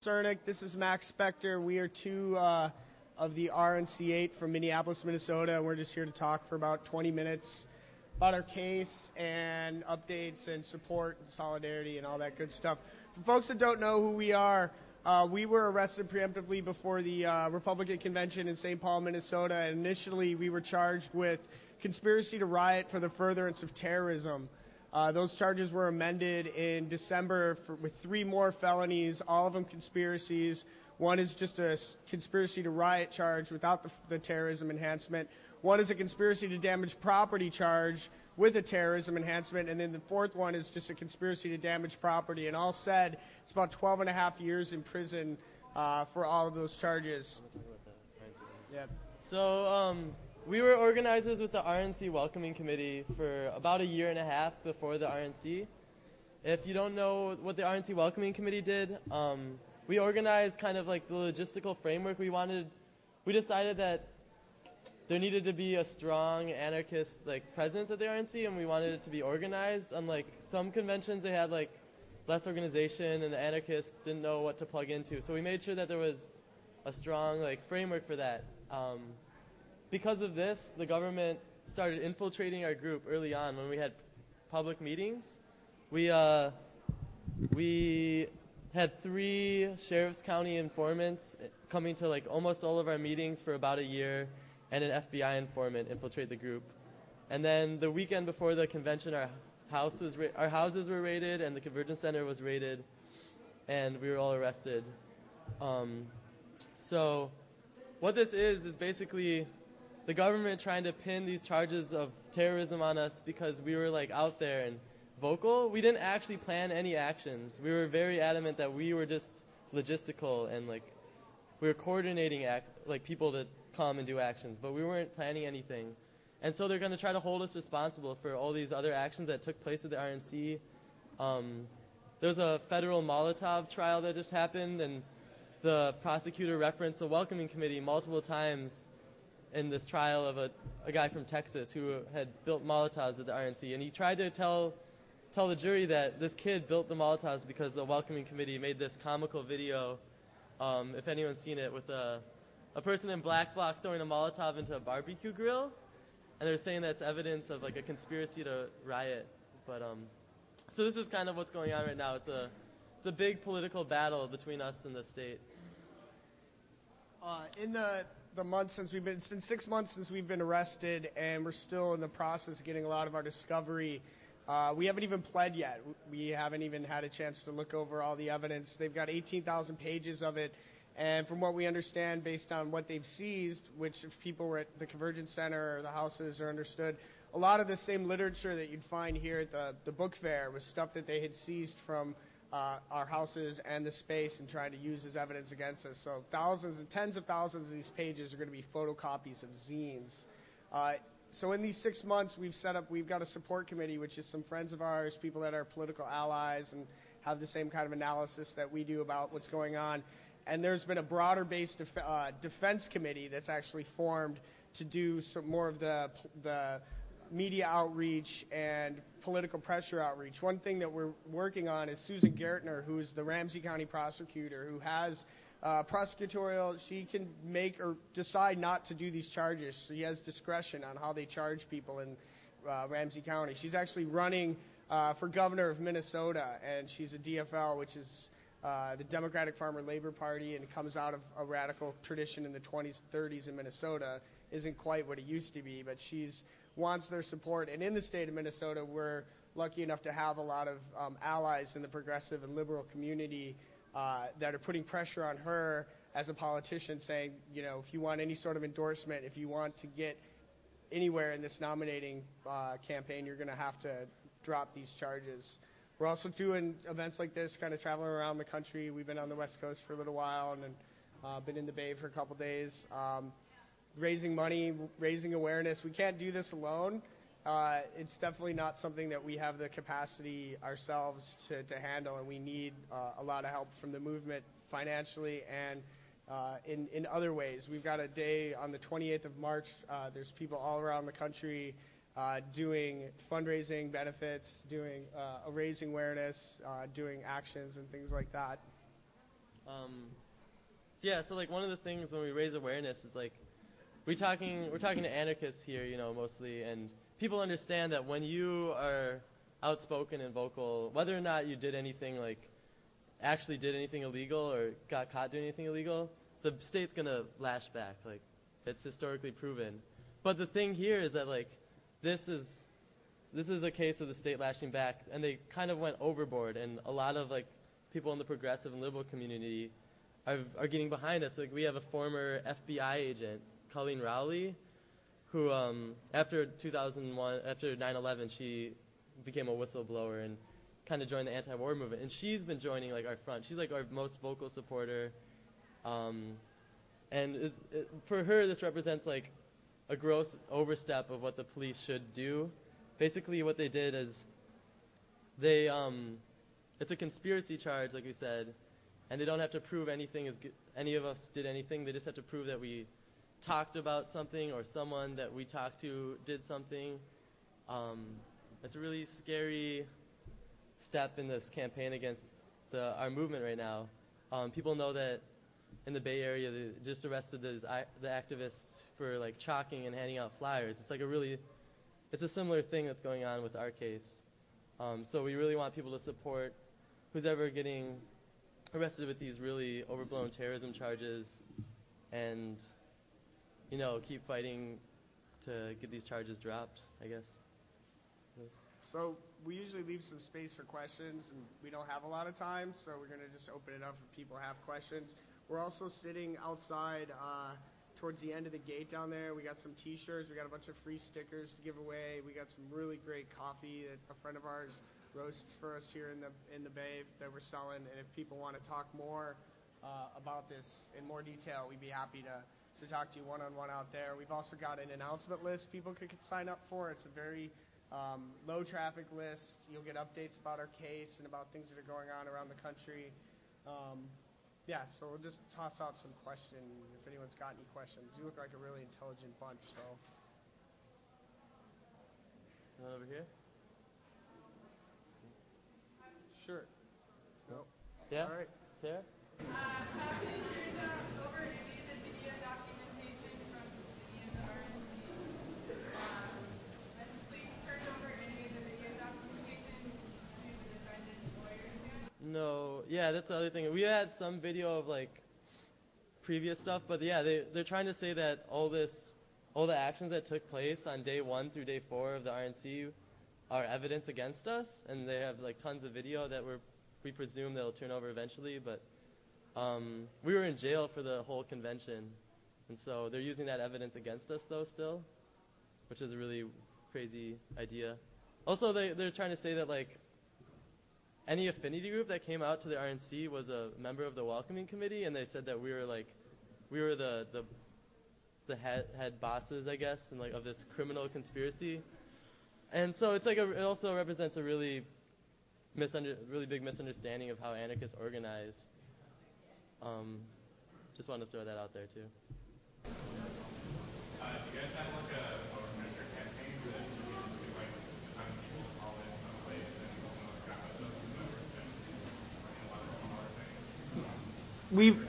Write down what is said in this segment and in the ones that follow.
Cernick. This is Max Spector. We are two of the RNC8 from Minneapolis, Minnesota, and we're just here to talk for about 20 minutes about our case and updates and support and solidarity and all that good stuff. For folks that don't know who we are, we were arrested preemptively before the Republican convention in St. Paul, Minnesota, and initially we were charged with conspiracy to riot for the furtherance of terrorism. Those charges were amended in December with 3 more felonies, all of them conspiracies. One is just a conspiracy to riot charge without the terrorism enhancement. One is a conspiracy to damage property charge with a terrorism enhancement. And then the 4th one is just a conspiracy to damage property. And all said, it's about 12 and a half years in prison for all of those charges. Yeah. So we were organizers with the RNC Welcoming Committee for about 1.5 years before the RNC. If you don't know what the RNC Welcoming Committee did, we organized kind of like the logistical framework. We decided that there needed to be a strong anarchist presence at the RNC, and we wanted it to be organized. Unlike some conventions, they had less organization, and the anarchists didn't know what to plug into. So we made sure that there was a strong framework for that. Because of this, the government started infiltrating our group early on when we had public meetings. We had 3 Sheriff's County informants coming to almost all of our meetings for about 1 year, and an FBI informant infiltrate the group. And then the weekend before the convention, our houses were raided, and the Convergence Center was raided, and we were all arrested. So what this is basically the government trying to pin these charges of terrorism on us because we were out there and vocal. We didn't actually plan any actions. We were very adamant that we were just logistical and we were coordinating people to come and do actions, but we weren't planning anything. And so they're going to try to hold us responsible for all these other actions that took place at the RNC. There was a federal Molotov trial that just happened, and the prosecutor referenced the Welcoming Committee multiple times in this trial of a guy from Texas who had built Molotovs at the RNC. And he tried to tell the jury that this kid built the Molotovs because the Welcoming Committee made this comical video, if anyone's seen it, with a person in black bloc throwing a Molotov into a barbecue grill. And they're saying that's evidence of a conspiracy to riot. But so this is kind of what's going on right now. It's a big political battle between us and the state. In the months since it's been 6 months since we've been arrested, and we're still in the process of getting a lot of our discovery. We haven't even pled yet. We haven't even had a chance to look over all the evidence. They've got 18,000 pages of it. And from what we understand, based on what they've seized, which if people were at the Convergence Center or the houses are understood, a lot of the same literature that you'd find here at the book fair was stuff that they had seized from our houses and the space and tried to use as evidence against us. So thousands and tens of thousands of these pages are going to be photocopies of zines. So in these 6 months, we've got a support committee, which is some friends of ours, people that are political allies and have the same kind of analysis that we do about what's going on. And there's been a broader-based defense committee that's actually formed to do some more of the media outreach and political pressure outreach. One thing that we're working on is Susan Gertner, who's the Ramsey County prosecutor, who has prosecutorial. She can make or decide not to do these charges. She has discretion on how they charge people in Ramsey County. She's actually running for governor of Minnesota, and she's a DFL, which is the Democratic Farmer Labor Party, and it comes out of a radical tradition in the 20s, 30s in Minnesota. Isn't quite what it used to be, but wants their support. And in the state of Minnesota, we're lucky enough to have a lot of allies in the progressive and liberal community that are putting pressure on her as a politician, saying, if you want any sort of endorsement, if you want to get anywhere in this nominating campaign, you're going to have to drop these charges. We're also doing events like this, kind of traveling around the country. We've been on the West Coast for a little while and then been in the Bay for a couple days, raising money, raising awareness. We can't do this alone. It's definitely not something that we have the capacity ourselves to handle, and we need a lot of help from the movement financially and in other ways. We've got a day on the 28th of March. There's people all around the country doing fundraising benefits, doing raising awareness, doing actions and things like that. So yeah, so like one of the things when we raise awareness is like we're talking to anarchists here, you know, mostly, and people understand that when you are outspoken and vocal, whether or not you did anything like actually did anything illegal or got caught doing anything illegal, the state's gonna lash back. Like it's historically proven. But the thing here is that like this is a case of the state lashing back, and they kind of went overboard, and a lot of like people in the progressive and liberal community are getting behind us. Like we have a former FBI agent, Colleen Rowley, who after 2001, after 9/11, she became a whistleblower and kind of joined the anti-war movement, and she's been joining like our front. She's like our most vocal supporter, and for her this represents like a gross overstep of what the police should do. Basically, what they did is they it's a conspiracy charge, like we said, and they don't have to prove anything any of us did anything. They just have to prove that we talked about something or someone that we talked to did something. It's a really scary step in this campaign against our movement right now. People know that in the Bay Area they just arrested the activists for like chalking and handing out flyers. It's like it's a similar thing that's going on with our case. So we really want people to support who's ever getting arrested with these really overblown terrorism charges, and you know, keep fighting to get these charges dropped, I guess. Yes. So we usually leave some space for questions, and we don't have a lot of time, so we're going to just open it up if people have questions. We're also sitting outside towards the end of the gate down there. We got some T-shirts. We got a bunch of free stickers to give away. We got some really great coffee that a friend of ours roasts for us here in the Bay that we're selling. And if people want to talk more about this in more detail, we'd be happy to talk to you one-on-one out there. We've also got an announcement list people could sign up for. It's a very low traffic list. You'll get updates about our case and about things that are going on around the country. Yeah, so we'll just toss out some questions if anyone's got any questions. You look like a really intelligent bunch, so. Over here? Sure. Nope. Yeah? All right. Tara? Have you turned over any of the video documentation from any of the RNC? Has the police turned over any of the video documentation to the defendant's lawyers yet? No. Yeah, that's the other thing. We had some video of like previous stuff, but yeah, they're trying to say that all the actions that took place on day 1 through day 4 of the RNC are evidence against us, and they have like tons of video that we presume they'll turn over eventually, but we were in jail for the whole convention, and so they're using that evidence against us though still, which is a really crazy idea. Also, they're trying to say that like any affinity group that came out to the RNC was a member of the welcoming committee, and they said that we were the head bosses, I guess, and like of this criminal conspiracy. And so it's like it also represents a really big misunderstanding of how anarchists organize. Just wanted to throw that out there too. Do you guys have like a measure campaign that you can just do like the time people call in someplace and grab up those numbers and a lot of smaller things?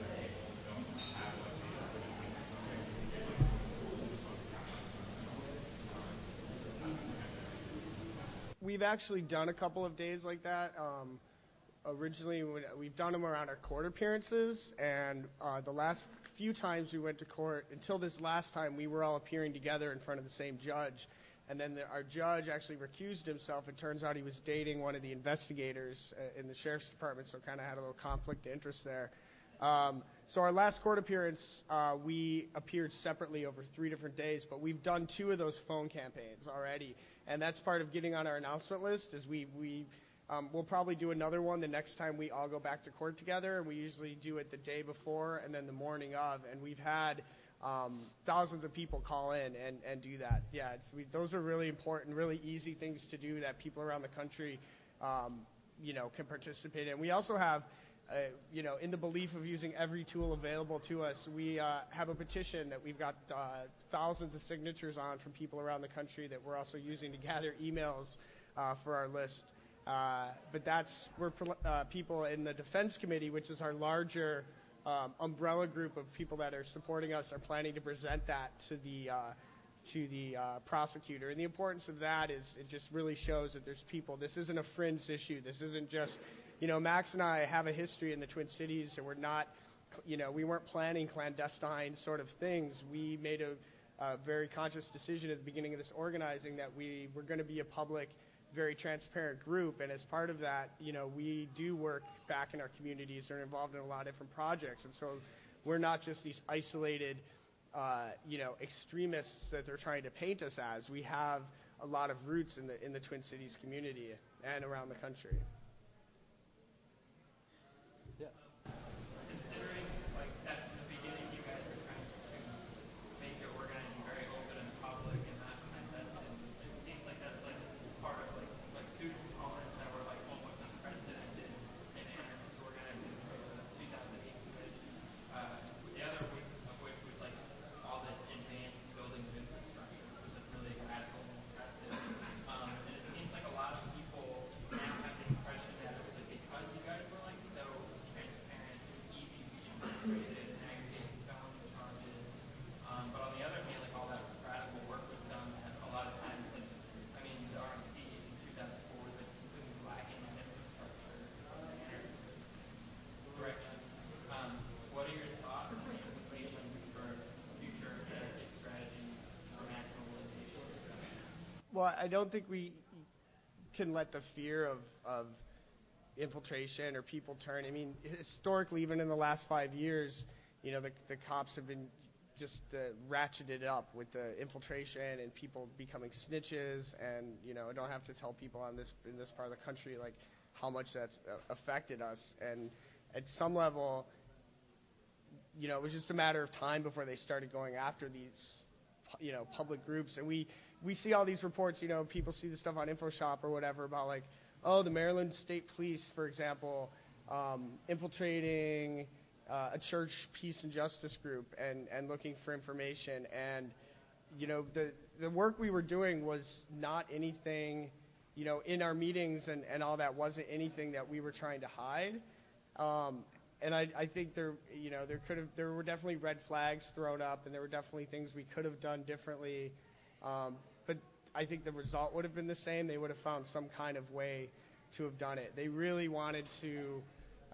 We've actually done a couple of days like that. Originally, we've done them around our court appearances, and the last few times we went to court, until this last time, we were all appearing together in front of the same judge. And then our judge actually recused himself. It turns out he was dating one of the investigators in the sheriff's department, so kind of had a little conflict of interest there. So our last court appearance, we appeared separately over 3 different days, but we've done 2 of those phone campaigns already. And that's part of getting on our announcement list is we'll probably do another one the next time we all go back to court together. And we usually do it the day before and then the morning of. And we've had thousands of people call in and do that. Yeah, those are really important, really easy things to do that people around the country, can participate in. We also have, in the belief of using every tool available to us, we have a petition that we've got thousands of signatures on from people around the country that we're also using to gather emails for our list. But people in the Defense Committee, which is our larger umbrella group of people that are supporting us, are planning to present that to the prosecutor. And the importance of that is it just really shows that there's people. This isn't a fringe issue. This isn't just, Max and I have a history in the Twin Cities, and we're not, we weren't planning clandestine sort of things. We made a very conscious decision at the beginning of this organizing that we were going to be a public, very transparent group, and as part of that, we do work back in our communities and are involved in a lot of different projects, and so we're not just these isolated, extremists that they're trying to paint us as. We have a lot of roots in the Twin Cities community and around the country. Yeah. Considering, at the beginning, you guys were trying to make your organizing very open and public and not clandestine, it seems like that's part of two components that were almost unprecedented in anarchist organizing for the 2008 convention. The other of which was all this advanced buildings infrastructure, which is really radical and impressive. And it seems like a lot of people now have the impression that it was because you guys were so transparent, easy to be infiltrated, and aggregating felony charges. But on the other hand, all that radical work was done that a lot of times, the RNC in 2004 was completely lacking in infrastructure and direction. What are your thoughts on the implications for future anarchist strategies for mass mobilization? Well, I don't think we can let the fear of infiltration or people turn. Historically, even in the last 5 years, the cops have been just ratcheted up with the infiltration and people becoming snitches. And I don't have to tell people in this part of the country how much that's affected us. And at some level, it was just a matter of time before they started going after these public groups. And we see all these reports. People see the stuff on InfoShop or whatever about the Maryland State Police, for example, infiltrating a church peace and justice group and looking for information. And the work we were doing was not anything, in our meetings and all that wasn't anything that we were trying to hide. And I think there were definitely red flags thrown up, and there were definitely things we could have done differently. But I think the result would have been the same. They would have found some kind of way to have done it. They really wanted to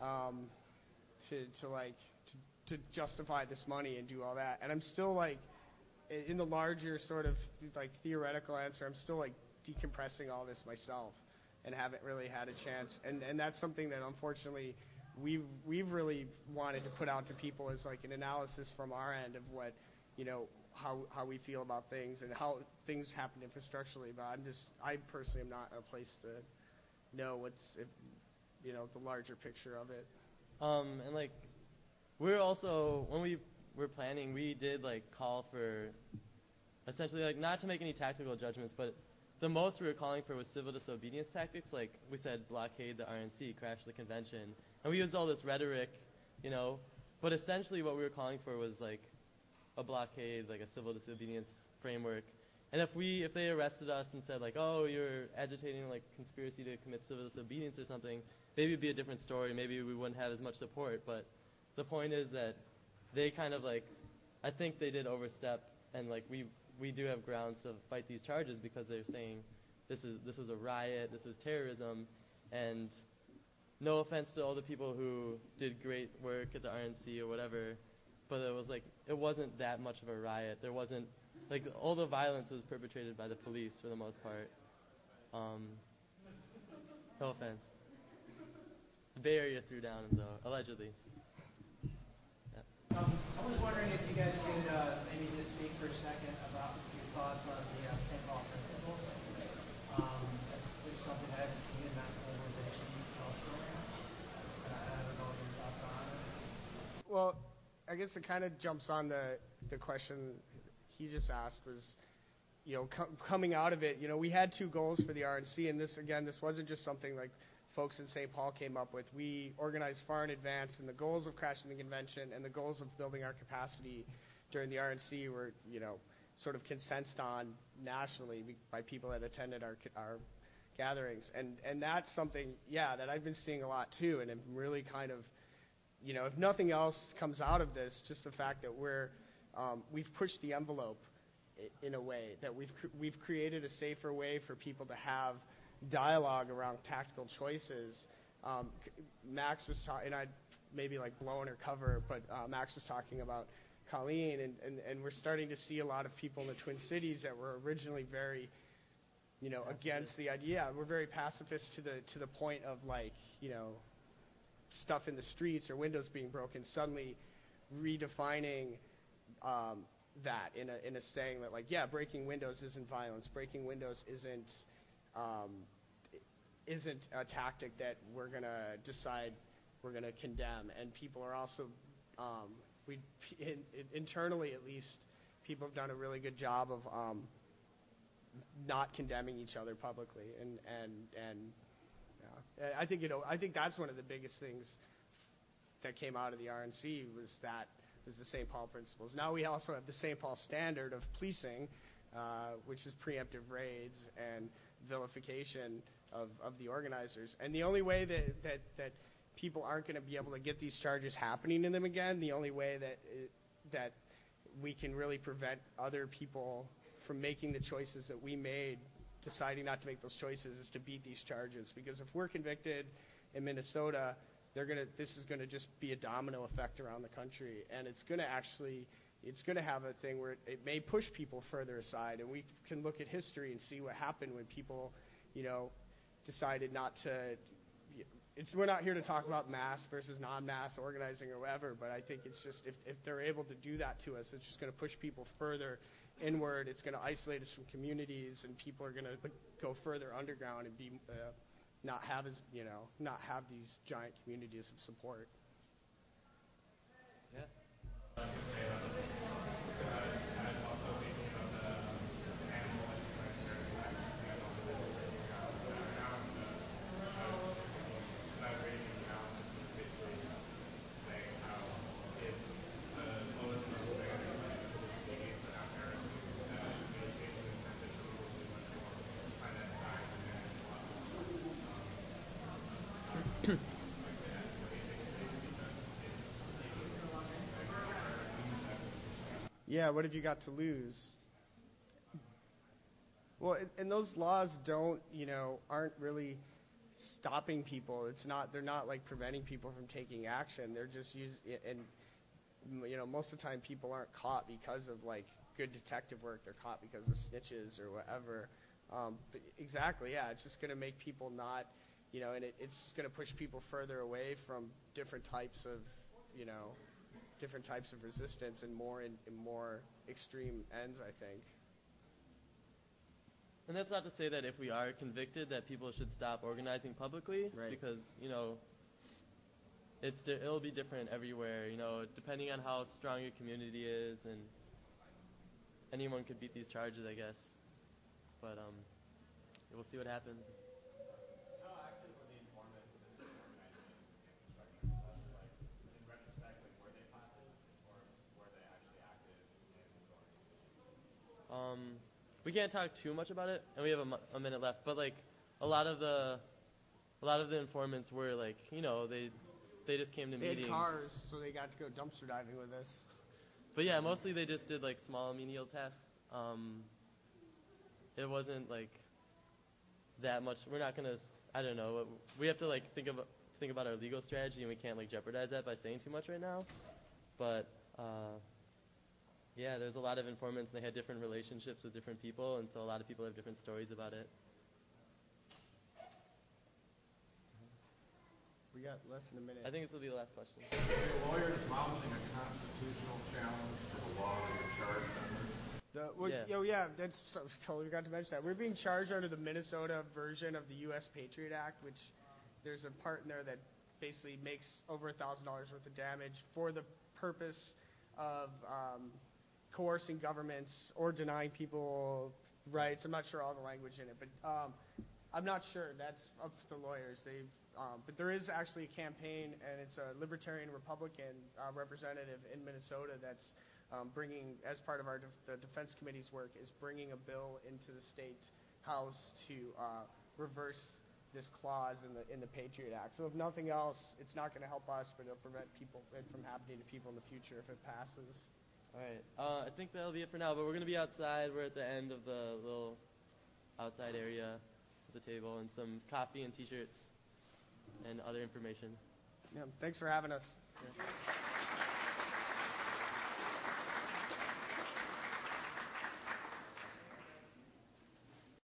justify this money and do all that. And I'm still in the larger sort of theoretical answer, I'm still decompressing all this myself and haven't really had a chance. And that's something that unfortunately we've really wanted to put out to people as an analysis from our end of what, how we feel about things and how things happen infrastructurally. But I personally am not in a place to know the larger picture of it. And we're also, when we were planning, we did call for essentially not to make any tactical judgments, but the most we were calling for was civil disobedience tactics. We said blockade the RNC, crash the convention, and we used all this rhetoric, but essentially what we were calling for was a blockade, a civil disobedience framework. And if they arrested us and said oh, you're agitating conspiracy to commit civil disobedience or something, maybe it'd be a different story. Maybe we wouldn't have as much support. But the point is that they kind of I think they did overstep, and we do have grounds to fight these charges because they're saying this was a riot, this was terrorism, and no offense to all the people who did great work at the RNC or whatever, but it wasn't that much of a riot. There wasn't all the violence was perpetrated by the police for the most part. No offense. The Bay Area threw down though, allegedly. I was wondering if you guys could maybe just speak for a second about your thoughts on the St. Paul principles. That's just something I haven't seen in mass mobilizations elsewhere. I don't know what your thoughts are on it. Well, I guess it kind of jumps on the question he just asked was, coming out of it, we had two goals for the RNC, and this wasn't just something folks in St. Paul came up with. We organized far in advance, and the goals of crashing the convention and the goals of building our capacity during the RNC were, sort of consensed on nationally by people that attended our gatherings, and that's something, yeah, that I've been seeing a lot too, and I'm really kind of, if nothing else comes out of this, just the fact that we've pushed the envelope in a way that we've created a safer way for people to have dialogue around tactical choices. Max was talking, and I'd maybe like blowing her cover, but Max was talking about Colleen, and we're starting to see a lot of people in the Twin Cities that were originally very, against the idea. We're very pacifist to the point of like, stuff in the streets or windows being broken, suddenly redefining that in a saying that, like, yeah, breaking windows isn't violence. Breaking windows isn't a tactic that we're gonna decide we're gonna condemn. And people are also, internally at least, people have done a really good job of not condemning each other publicly. I think that's one of the biggest things that came out of the RNC was the St. Paul principles. Now we also have the St. Paul standard of policing, which is preemptive raids and vilification of the organizers. And the only way that people aren't going to be able to get these charges happening to them again, the only way that we can really prevent other people from making the choices that we made, deciding not to make those choices, is to beat these charges. Because if we're convicted in Minnesota, this is going to just be a domino effect around the country, and it's going to have a thing where it may push people further aside. And we can look at history and see what happened when people, decided not to. We're not here to talk about mass versus non-mass organizing or whatever, but I think it's just if they're able to do that to us, it's just going to push people further inward. It's going to isolate us from communities, and people are going to go further underground and be not have these giant communities of support. Yeah. Yeah, what have you got to lose? Well, and those laws aren't really stopping people. They're not like preventing people from taking action. They're just most of the time people aren't caught because of like good detective work. They're caught because of snitches or whatever. But exactly, yeah, it's just going to make people not, and it's just going to push people further away from different types of resistance and more extreme ends, I think. And that's not to say that if we are convicted that people should stop organizing publicly, right? Because, it'll be different everywhere, depending on how strong your community is, and anyone could beat these charges, I guess. But we'll see what happens. How active were the informants in organizing infrastructure and stuff? Like, in retrospect, were they passive, or were they actually active in the organization? We can't talk too much about it, and we have a minute left. But like, a lot of the informants were like, they just came to meetings. They had cars, so they got to go dumpster diving with us. But yeah, mostly they just did like small menial tasks. It wasn't like that much. We're not gonna. I don't know. We have to like think about our legal strategy, and we can't like jeopardize that by saying too much right now. But yeah, there's a lot of informants, and they had different relationships with different people, and so a lot of people have different stories about it. We got less than a minute. I think this will be the last question. Your lawyers mounting a constitutional challenge to the law that you're charged under? Yeah, totally forgot to mention that. We're being charged under the Minnesota version of the U.S. Patriot Act, which there's a part in there that basically makes over $1,000 worth of damage for the purpose of coercing governments or denying people rights. I'm not sure all the language in it, but I'm not sure. That's up to the lawyers. But there is actually a campaign, and it's a Libertarian Republican representative in Minnesota that's bringing, as part of the Defense Committee's work, is bringing a bill into the state house to reverse this clause in the Patriot Act. So if nothing else, it's not going to help us, but it'll prevent it from happening to people in the future if it passes. All right. I think that'll be it for now, but we're going to be outside. We're at the end of the little outside area of the table, and some coffee and T-shirts and other information. Yeah, thanks for having us. Yeah.